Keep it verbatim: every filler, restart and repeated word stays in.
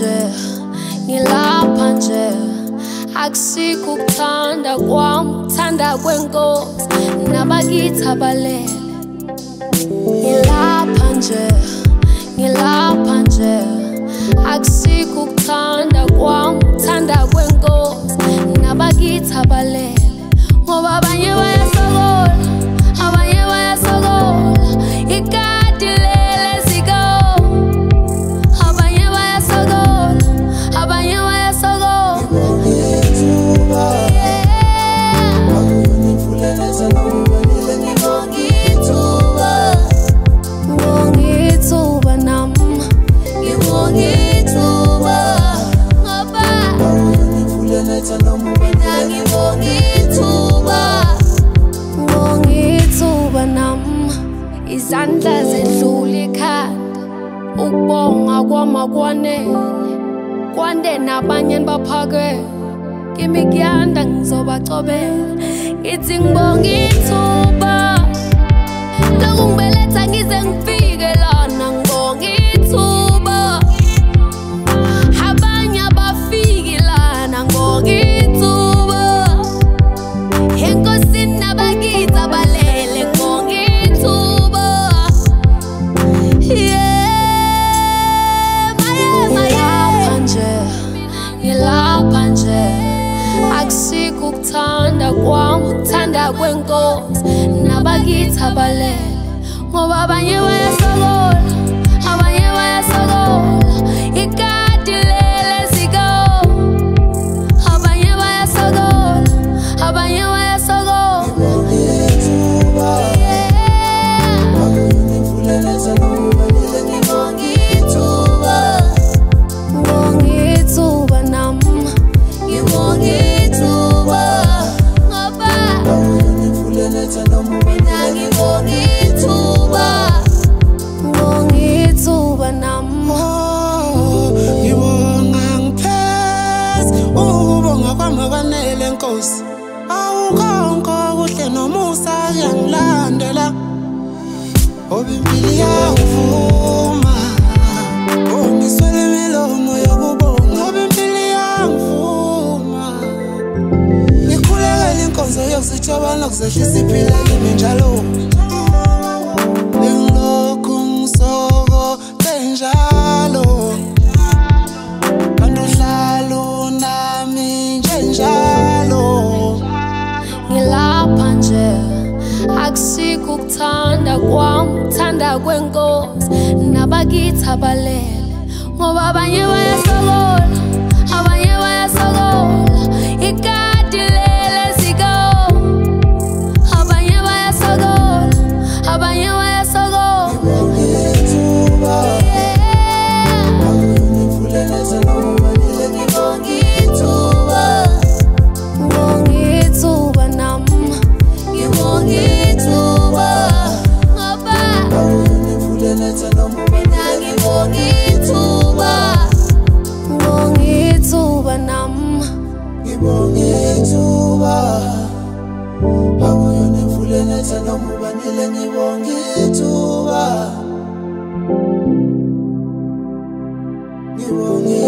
nje, ngilapha nje. Akusikho ukuthanda kwami, ukuthanda kwenkosi nabakithi abalele. Ngilapha nje, ngilapha nje. Akusikho ukuthanda kwami, ukuthanda kwenkosi nabakithi abalele. Ngoba abanye bayasokola, abanye bayasokola, ikati lele siko. Abanye bayasokola, abanye bayasokola. Ngibongithuba nam, ngibongithuba ngoba mina ngibongithuba, ngibongithuba nam. Izandla zedlula ikhanda, ukubonga kwami kwanele, kwande nabanye baphakeme. Kimi kuyanda ngizobacobela, ngithi ngibongithuba. Lokhu ngibeletha ngize ngifike lana, ngibongithuba. Abanye abafiki lana, ngibongithuba. Enkosini nabakithi abalele, ngibongithuba. Yeah, ngilapha nje, ngilapha nje. Akusikho ukuthanda kwami, ukuthanda kwenkosi nabakithi abalele. Ngoba abanye bayasokola, abanye bayasokola, ikati lele siko. Abanye bayasokola, abanye bayasokola. Ngibongithuba, ngibongithuba nam, ngibongithuba ngoba mina ngibongithuba, ngibongithuba nam. Ngibonga ngipheza ukubonga kwami kwanele Nkosi. Awukonke okuhle nomusa kuyangilandela, ngoba impilo iyangivuma. Ngiswele imilomo yokubonga, ngoba impilo iyangivuma. Ngikhulekela inkonzo yokusijabana nokuzehlisa iphila kimi njalo. Bengilokhu ngisokole njalo, kanti uhlala unami njenjalo. Ngilapha nje, akusikho ukuthanda kwami, ukuthanda kwenkosi nabakithi abalele. Ngoba abanye bayasokola, abanye bayasokola, ikati lele siko. Abanye bayasokola, abanye bayasokola. Ngibongithuba, ngibongithuba, ngibongithuba nam, ngibongithuba ngoba mina ngibongithuba, ngibongithuba nam. ngibongithuba. Akuyona imvula enetha noma ubanile, ngibongithuba, ngibongithuba.